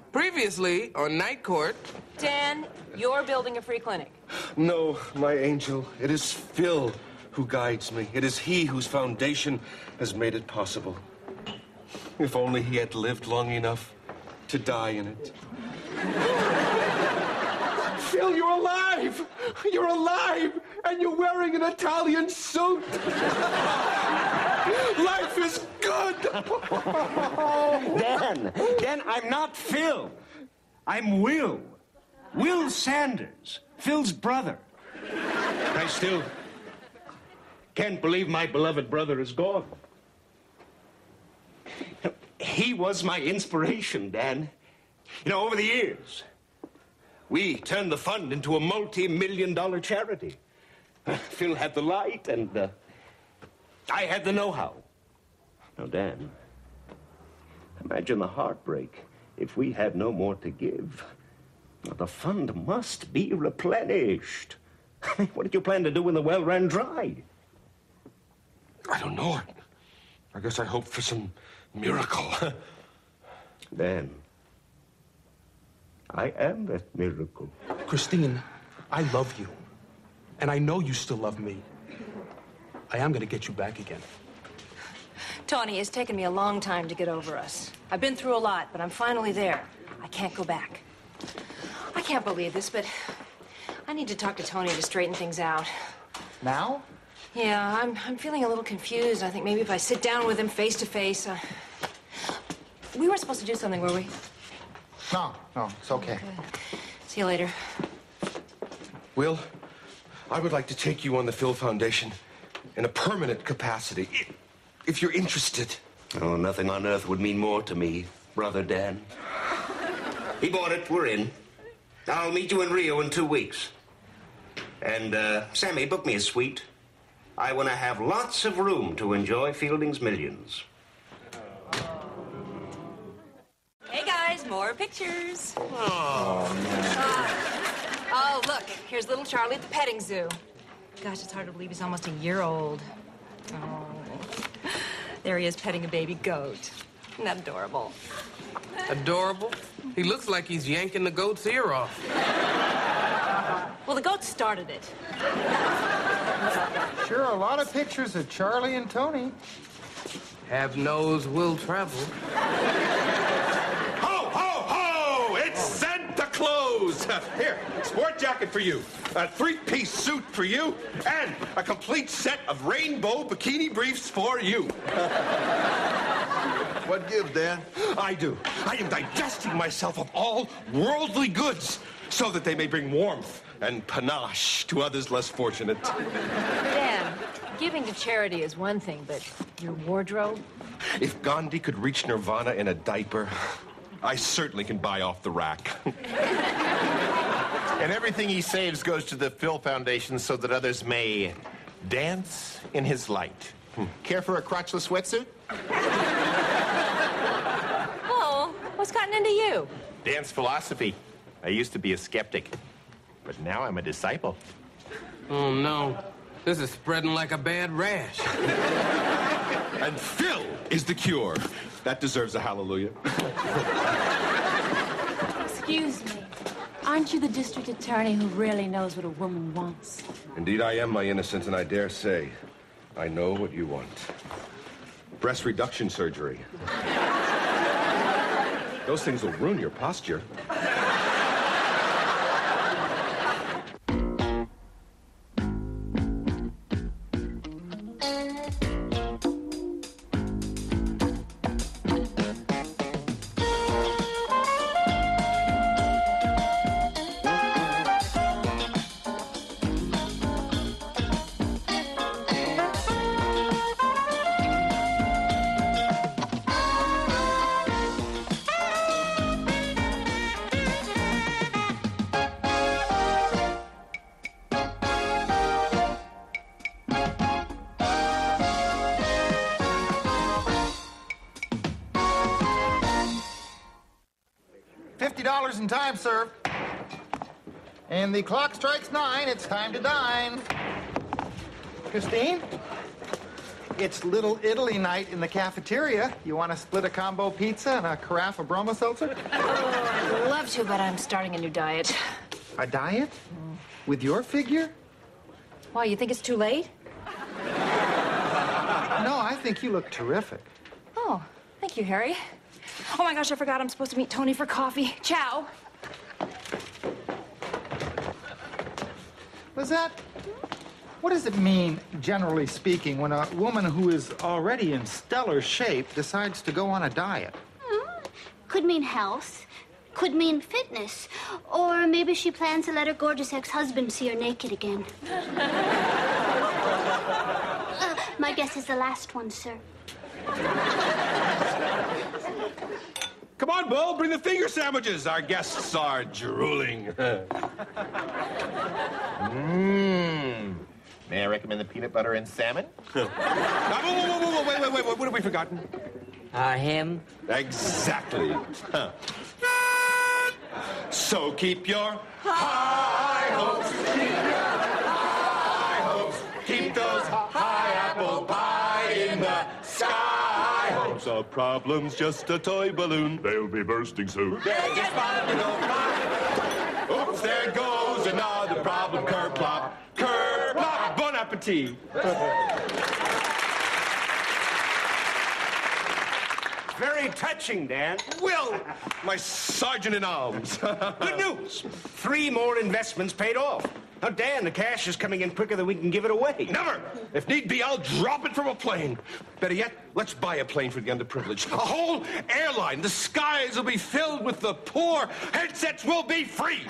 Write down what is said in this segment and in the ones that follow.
Previously on Night Court. Dan, you're building a free clinic. No, my angel. It is Phil who guides me. It is he whose foundation has made it possible. If only he had lived long enough to die in it. Phil, you're alive! You're alive! And you're wearing an Italian suit! Life is good! Dan, I'm not Phil. I'm Will. Will Sanders, Phil's brother. I still can't believe my beloved brother is gone. He was my inspiration, Dan. You know, over the years, we turned the fund into a multi-million-dollar charity. Phil had the light, and I had the know-how. Now, Dan, imagine the heartbreak if we had no more to give. Now, the fund must be replenished. What did you plan to do when the well ran dry? I don't know. I guess I hope for some miracle. Dan, I am that miracle. Christine, I love you. And I know you still love me. I am going to get you back again. Tony, it's taken me a long time to get over us. I've been through a lot, but I'm finally there. I can't go back. I can't believe this, but I need to talk to Tony to straighten things out. Now? Yeah, I'm feeling a little confused. I think maybe if I sit down with him face to face. We weren't supposed to do something, were we? No, it's okay. See you later. Will, I would like to take you on the Phil Foundation in a permanent capacity, if you're interested. Oh, nothing on earth would mean more to me, brother Dan. He bought it. We're in. I'll meet you in Rio in 2 weeks. And, Sammy, book me a suite. I want to have lots of room to enjoy Fielding's millions. Hey, guys, more pictures. Oh, man. Oh, look, here's little Charlie at the petting zoo. Gosh, it's hard to believe he's almost a year old. Oh, there he is petting a baby goat. Isn't that adorable? Adorable? He looks like he's yanking the goat's ear off. Well, the goat started it. Sure, a lot of pictures of Charlie and Tony. Have knows will travel. Ho, ho, ho! It's Santa Claus! Here, sport jacket for you, a 3-piece suit for you, and a complete set of rainbow bikini briefs for you. What gives, Dan? I do. I am divesting myself of all worldly goods so that they may bring warmth and panache to others less fortunate. Dan, giving to charity is one thing, but your wardrobe? If Gandhi could reach nirvana in a diaper, I certainly can buy off the rack. And everything he saves goes to the Phil Foundation so that others may dance in his light. Care for a crotchless wetsuit? Oh, what's gotten into you? Dance philosophy. I used to be a skeptic, but now I'm a disciple. Oh, no. This is spreading like a bad rash. And Phil is the cure. That deserves a hallelujah. Excuse me. Aren't you the district attorney who really knows what a woman wants? Indeed, I am, my innocence, and I dare say I know what you want. Breast reduction surgery. Those things will ruin your posture. $50 in time, sir. And the clock strikes 9. It's time to dine. Christine? It's Little Italy night in the cafeteria. You want to split a combo pizza and a carafe of Bromo seltzer? I'd love to, but I'm starting a new diet. A diet? With your figure? Why, you think it's too late? No, I think you look terrific. Oh, thank you, Harry. Oh my gosh, I forgot I'm supposed to meet Tony for coffee. Ciao. Lizette, what does it mean, generally speaking, when a woman who is already in stellar shape decides to go on a diet? Could mean health, could mean fitness, or maybe she plans to let her gorgeous ex-husband see her naked again. My guess is the last one, sir. Come on, Bull, bring the finger sandwiches. Our guests are drooling. May I recommend the peanut butter and salmon? Wait, what have we forgotten? Him? Exactly. Huh. So keep your high hopes, keep those high apple pie in the sky. Hopes are problems, just a toy balloon. They'll be bursting soon. They're just popping on. Oops, there goes another problem. Kerplop, kerplop. Bon appetit. Very touching, Dan. Will, my sergeant-in-arms. Good news. 3 more investments paid off. Now, Dan, the cash is coming in quicker than we can give it away. Never! If need be, I'll drop it from a plane. Better yet, let's buy a plane for the underprivileged. A whole airline. The skies will be filled with the poor. Headsets will be free.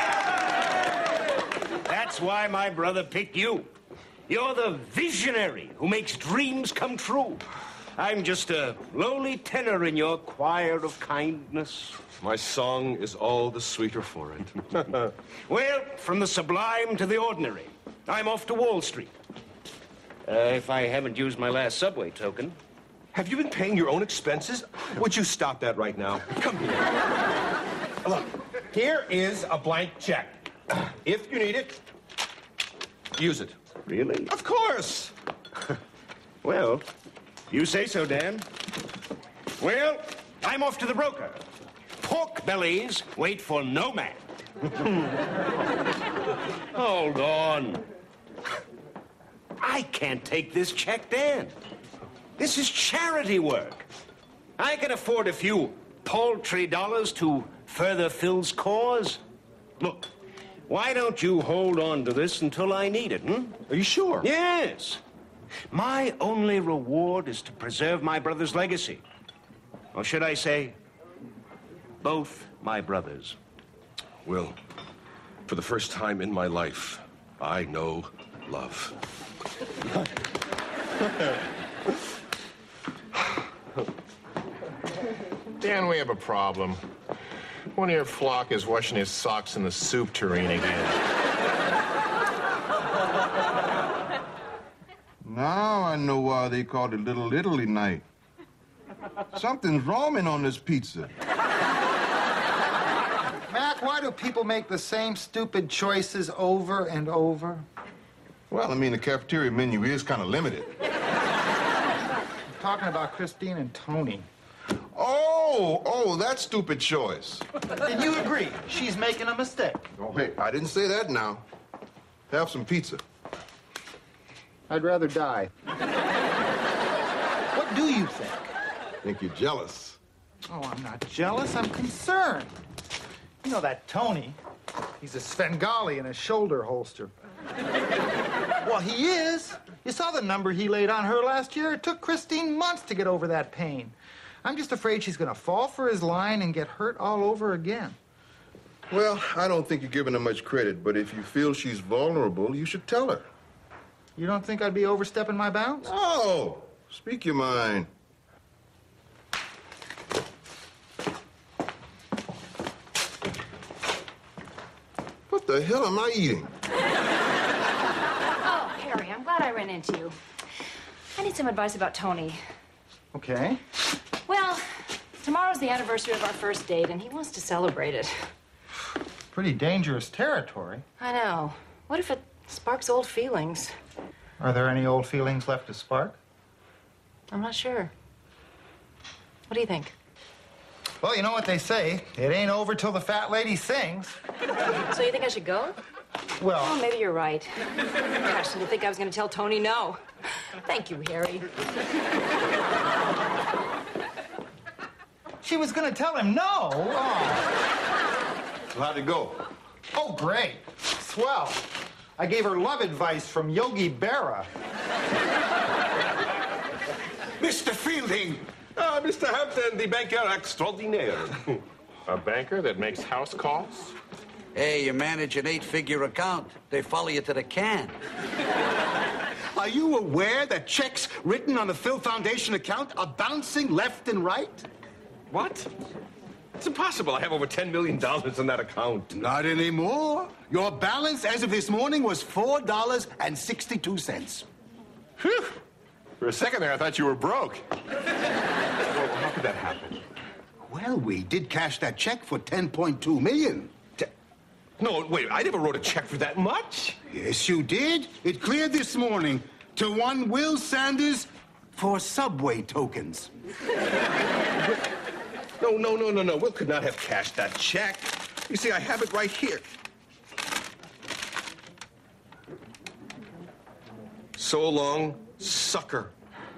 That's why my brother picked you. You're the visionary who makes dreams come true. I'm just a lowly tenor in your choir of kindness. My song is all the sweeter for it. Well, from the sublime to the ordinary, I'm off to Wall Street. If I haven't used my last subway token. Have you been paying your own expenses? Would you stop that right now? Come here. Look, here is a blank check. If you need it, use it. Really? Of course. Well, you say so, Dan. Well, I'm off to the broker. Pork bellies wait for no man. Hold on. I can't take this check, Dan. This is charity work. I can afford a few paltry dollars to further Phil's cause. Look, why don't you hold on to this until I need it, Are you sure? Yes. My only reward is to preserve my brother's legacy. Or should I say, both my brothers. Will, for the first time in my life, I know love. Dan, we have a problem. One of your flock is washing his socks in the soup tureen again. Now I know why they called it Little Italy night. Something's wrong on this pizza. Mac, why do people make the same stupid choices over and over? Well, I mean, the cafeteria menu is kind of limited. I'm talking about Christine and Tony. Oh, that stupid choice. And you agree, she's making a mistake. Oh, hey, I didn't say that now. Have some pizza. I'd rather die. What do you think? I think you're jealous. Oh, I'm not jealous. I'm concerned. You know that Tony, he's a Svengali in a shoulder holster. Well, he is. You saw the number he laid on her last year. It took Christine months to get over that pain. I'm just afraid she's going to fall for his line and get hurt all over again. Well, I don't think you're giving her much credit, but if you feel she's vulnerable, you should tell her. You don't think I'd be overstepping my bounds? Oh, speak your mind. What the hell am I eating? Oh, Harry, I'm glad I ran into you. I need some advice about Tony. Okay. Well, tomorrow's the anniversary of our first date, and he wants to celebrate it. Pretty dangerous territory. I know. What if it sparks old feelings? Are there any old feelings left to spark? I'm not sure. What do you think? Well, you know what they say. It ain't over till the fat lady sings. So you think I should go? Well, Oh, maybe you're right. Gosh, didn't think I was going to tell Tony no. Thank you, Harry. she was gonna tell him no. Oh. So how'd it go? Oh, great. Swell. I gave her love advice from Yogi Berra. Mr. Fielding! Mr. Hampton, the banker extraordinaire. A banker that makes house calls? Hey, you manage an 8-figure account. They follow you to the can. Are you aware that checks written on the Phil Foundation account are bouncing left and right? What? It's impossible. I have over $10 million in that account. Not anymore. Your balance as of this morning was $4.62. Whew. For a second there, I thought you were broke. Well, how could that happen? Well, we did cash that check for $10.2 million. No, wait, I never wrote a check for that much. Yes, you did. It cleared this morning to one Will Sanders for subway tokens. No. Will could not have cashed that check. You see, I have it right here. So long, sucker.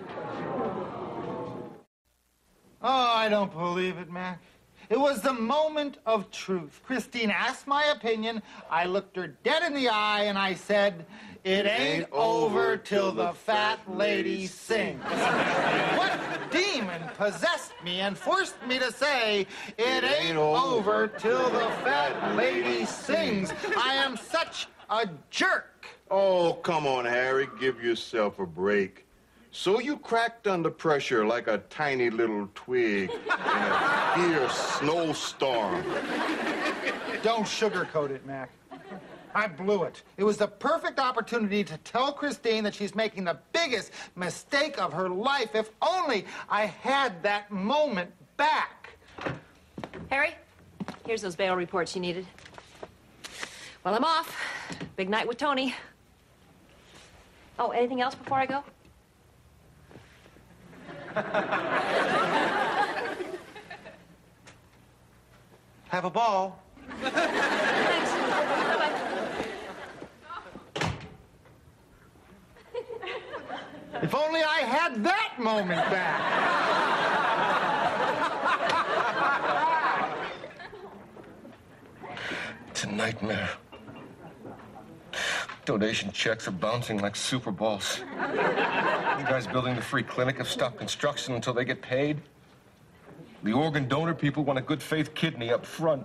Oh, I don't believe it, Mac. It was the moment of truth. Christine asked my opinion. I looked her dead in the eye and I said, it ain't over till the fat lady sings. What demon possessed me and forced me to say, it ain't over till the fat lady sings? I am such a jerk. Oh, come on, Harry. Give yourself a break. So you cracked under pressure like a tiny little twig in a fierce snowstorm. Don't sugarcoat it, Mac. I blew it. It was the perfect opportunity to tell Christine that she's making the biggest mistake of her life. If only I had that moment back. Harry, here's those bail reports you needed. Well, I'm off. Big night with Tony. Oh, anything else before I go? Have a ball. Thanks. Bye-bye. If only I had that moment back. It's a nightmare. Donation checks are bouncing like Super Balls. The guys building the free clinic have stopped construction until they get paid. The organ donor people want a good faith kidney up front.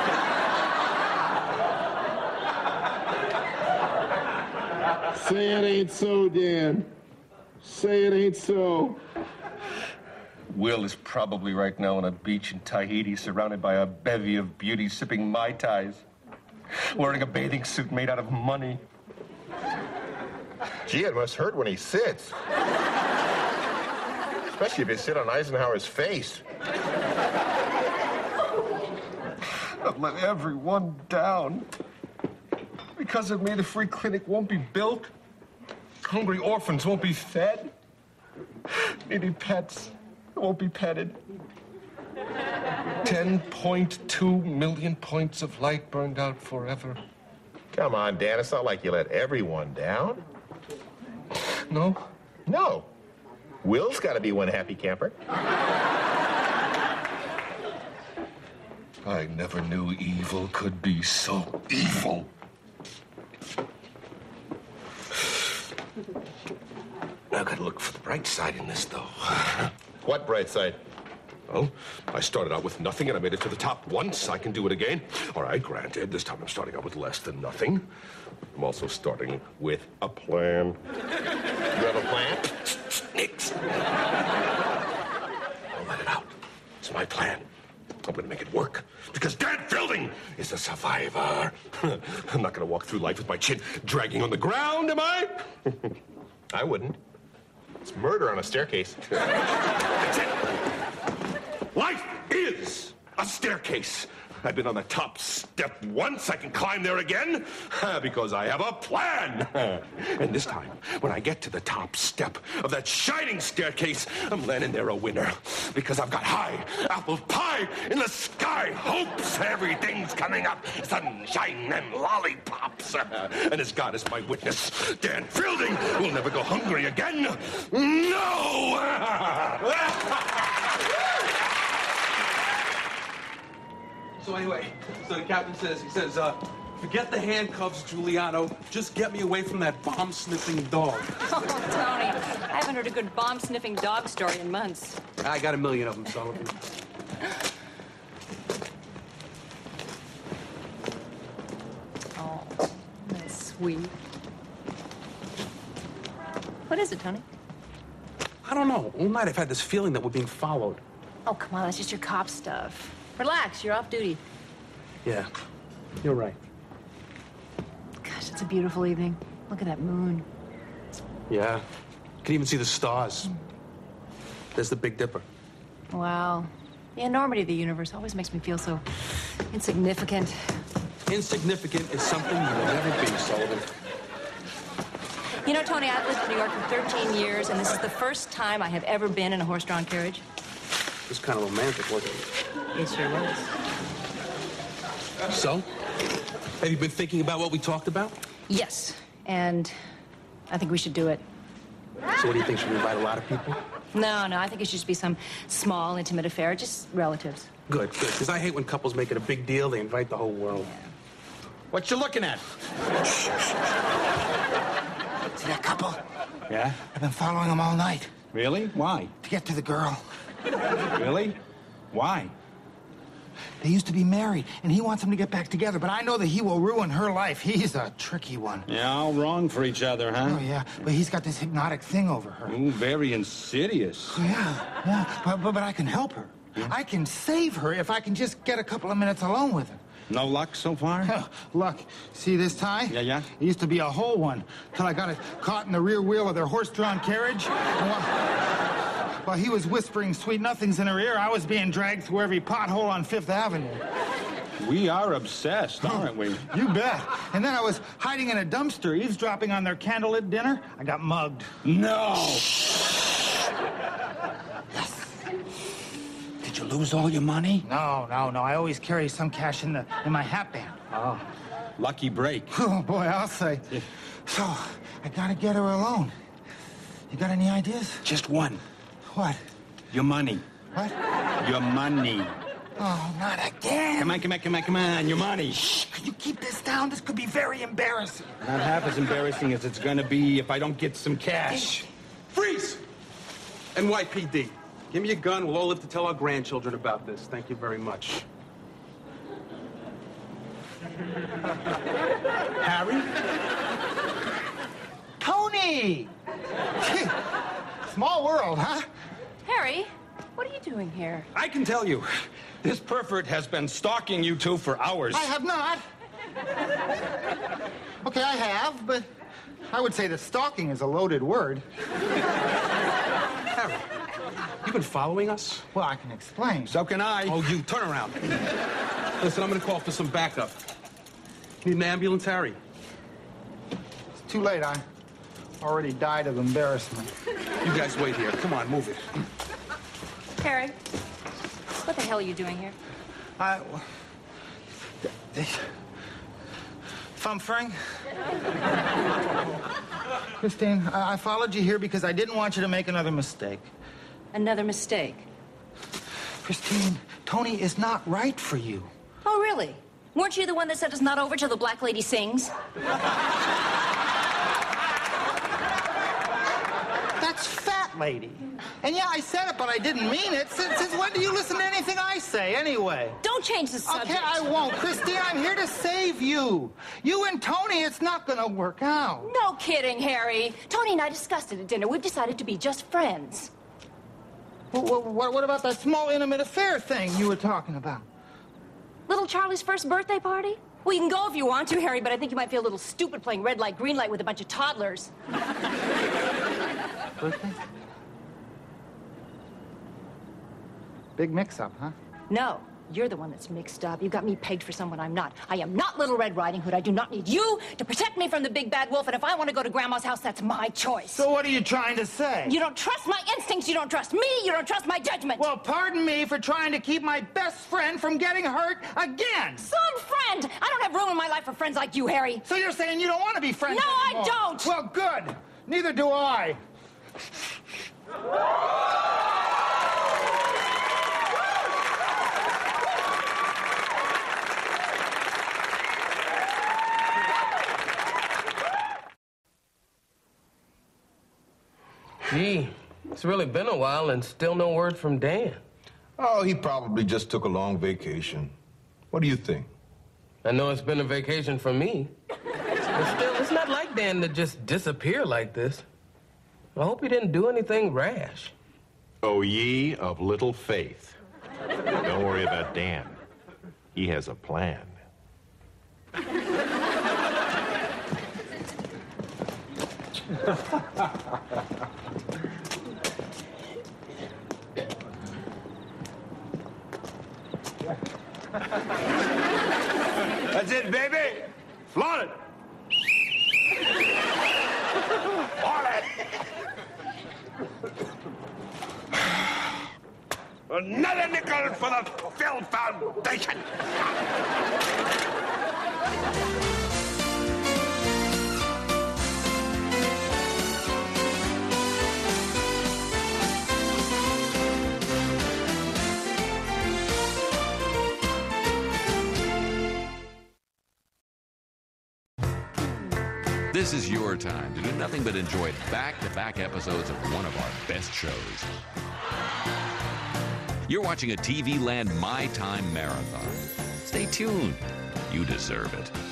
Say it ain't so, Dan. Say it ain't so. Will is probably right now on a beach in Tahiti, surrounded by a bevy of beauties sipping Mai Tais, wearing a bathing suit made out of money. Gee, it must hurt when he sits. Especially if you sit on Eisenhower's face. I've let everyone down. Because of me, the free clinic won't be built. Hungry orphans won't be fed. Needy pets won't be petted. 10.2 million points of light burned out forever. Come on, Dan. It's not like you let everyone down. No? No. Will's got to be one happy camper. I never knew evil could be so evil. I gotta look for the bright side in this, though. What bright side? Well, I started out with nothing and I made it to the top once. I can do it again. All right, granted, this time I'm starting out with less than nothing. I'm also starting with a plan. You have a plan? Nix. I'll let it out. It's my plan. I'm gonna make it work. Because Dan Fielding is a survivor. I'm not gonna walk through life with my chin dragging on the ground, am I? I wouldn't. It's murder on a staircase. That's it. Life is a staircase. I've been on the top step once. I can climb there again because I have a plan. And this time, when I get to the top step of that shining staircase, I'm landing there a winner because I've got high apple pie in the sky hopes. Everything's coming up, sunshine and lollipops. And as God is my witness, Dan Fielding will never go hungry again. No! So anyway, the captain says, forget the handcuffs, Giuliano. Just get me away from that bomb-sniffing dog. Oh, Tony, I haven't heard a good bomb-sniffing dog story in months. I got a million of them, Sullivan. Oh, that's sweet. What is it, Tony? I don't know. All night I've had this feeling that we're being followed. Oh, come on, that's just your cop stuff. Relax, you're off duty. Yeah, you're right. Gosh, it's a beautiful evening. Look at that moon. Yeah, you can even see the stars. There's the Big Dipper. Wow. The enormity of the universe always makes me feel so insignificant. Insignificant is something you will never be, Sullivan. You know, Tony, I've lived in New York for 13 years, and this is the first time I have ever been in a horse-drawn carriage. It was kind of romantic, wasn't it? It sure was. So, have you been thinking about what we talked about? Yes, and I think we should do it. So what do you think? Should we invite a lot of people? No, I think it should just be some small, intimate affair, just relatives. Good, because I hate when couples make it a big deal. They invite the whole world. Yeah. What you looking at? See that couple? Yeah? I've been following them all night Really? Why? to get to the girl. Really? Why? They used to be married, and he wants them to get back together, but I know that he will ruin her life. He's a tricky one. Yeah, all wrong for each other, huh? Oh, yeah, but he's got this hypnotic thing over her. Ooh, very insidious. Oh, yeah, but I can help her. Yeah. I can save her if I can just get a couple of minutes alone with her. No luck so far? Look, see this tie? Yeah. It used to be a whole one, till I got it caught in the rear wheel of their horse-drawn carriage. And while he was whispering sweet nothings in her ear, I was being dragged through every pothole on Fifth Avenue. We are obsessed, aren't we? You bet. And then I was hiding in a dumpster, eavesdropping on their candlelit dinner. I got mugged. No! Yes. Did you lose all your money? No. I always carry some cash in my hat band. Oh, lucky break. Oh, boy, I'll say. Yeah. So, I gotta get her alone. You got any ideas? Just one. What? Your money. What? Your money. Oh, not again. Come on, your money. Shh, could you keep this down? This could be very embarrassing. Not half as embarrassing as it's gonna be if I don't get some cash. Freeze! NYPD. Give me a gun. We'll all live to tell our grandchildren about this. Thank you very much. Harry? Tony! Small world, huh? Harry, what are you doing here? I can tell you, this pervert has been stalking you two for hours. I have not. Okay, I have, but I would say that stalking is a loaded word. Harry, you've been following us? Well, I can explain. So can I. Oh, you, turn around. Listen, I'm gonna call for some backup. Need an ambulance, Harry? It's too late. I already died of embarrassment. You guys wait here. Come on, move it. Harry, what the hell are you doing here? Thumbfring? Christine, I followed you here because I didn't want you to make another mistake. Another mistake? Christine, Tony is not right for you. Oh, really? Weren't you the one that said it's not over till the black lady sings? That's Fat Lady. And yeah, I said it, but I didn't mean it. Since when do you listen to anything I say, anyway? Don't change the subject. Okay, I won't. Christine, I'm here to save you. You and Tony, it's not gonna work out. No kidding, Harry. Tony and I discussed it at dinner. We've decided to be just friends. What about that small, intimate affair thing you were talking about? Little Charlie's first birthday party? Well, you can go if you want to, Harry, but I think you might feel a little stupid playing red light, green light with a bunch of toddlers. Birthday? Big mix-up, huh? No, You're the one that's mixed up. You got me pegged for someone I'm not. I am not Little Red Riding Hood. I do not need you to protect me from the big bad wolf, and if I want to go to Grandma's house, that's my choice. So what are you trying to say? You don't trust my instincts, you don't trust me, you don't trust my judgment. Well, pardon me for trying to keep my best friend from getting hurt again. Some friend! I don't have room in my life for friends like you, Harry. So you're saying you don't want to be friends anymore? I don't! Well, good. Neither do I. Gee, it's really been a while and still no word from Dan. Oh, he probably just took a long vacation. What do you think? I know it's been a vacation for me. But still, it's not like Dan to just disappear like this. I hope he didn't do anything rash. O ye of little faith. Don't worry about Dan. He has a plan. That's it, baby. Flaunt it. Flaunt it. Another nickel for the Phil Foundation. This is your time to do nothing but enjoy back-to-back episodes of one of our best shows. You're watching a TV Land My Time marathon. Stay tuned. You deserve it.